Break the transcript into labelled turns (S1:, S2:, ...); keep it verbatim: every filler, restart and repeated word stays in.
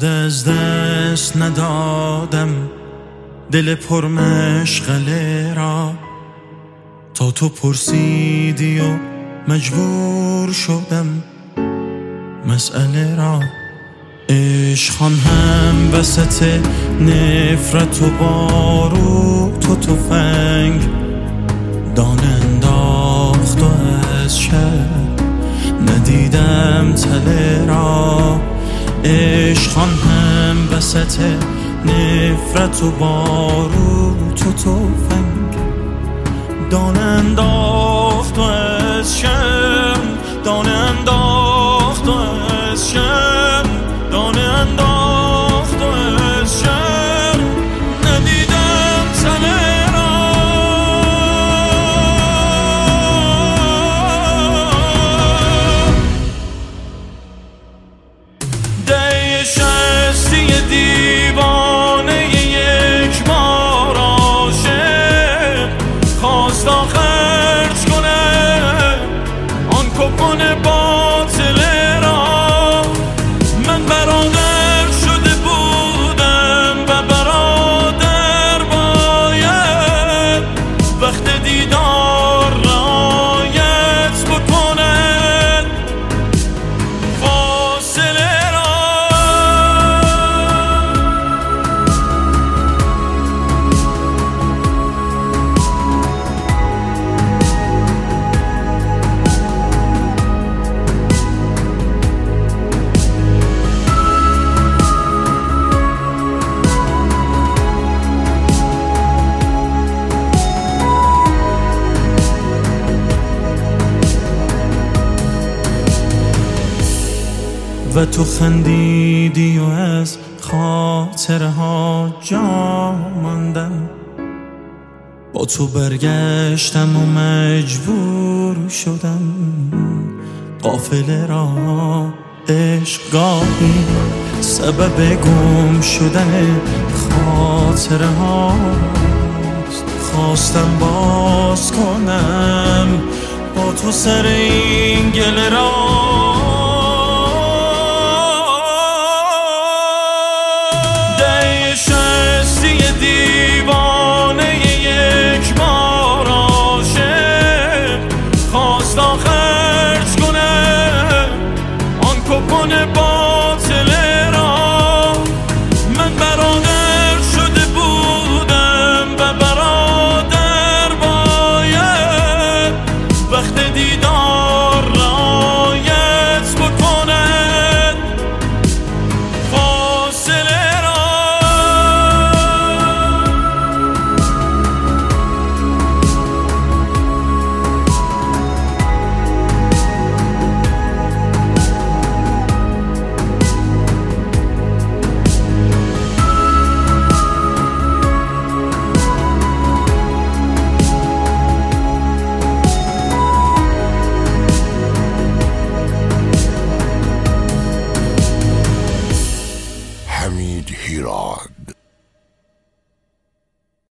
S1: یاد از دست ندادم دل پرمشغله را، تا تو پرسیدی و مجبور شدم مسئله را. عشقان هم وسط نفرت و باروت و تفنگ دانه انداخت و از شب ندیدم تله را. عشقان هم وسط نفرت و باروت و تفنگ دانه انداخت و از شب دانه انداخت و از شب دانه انداخت و از شب ندیدم تله را. ده شستی دیوانه یک بار عاشق خواست خرج کنه آن کپون باطل را. من برادر شده بودم و برادر باید وقت دیدار رعایت بکند فاصله را. و تو خندیدی و از خاطره ها جا ماندم، با تو برگشتم و مجبور شدم قافله را. عشق گاهی سبب گم شدن خاطره هاست، خواستم باز کنم با تو سر این گله را. دیوانه یک بار عاشق خواست خرج کنه آن کپون باطل را. من برادر شده بودم و برادر باید وقت دیدار رعایت بکند فاصله را.
S2: حمید هیراد.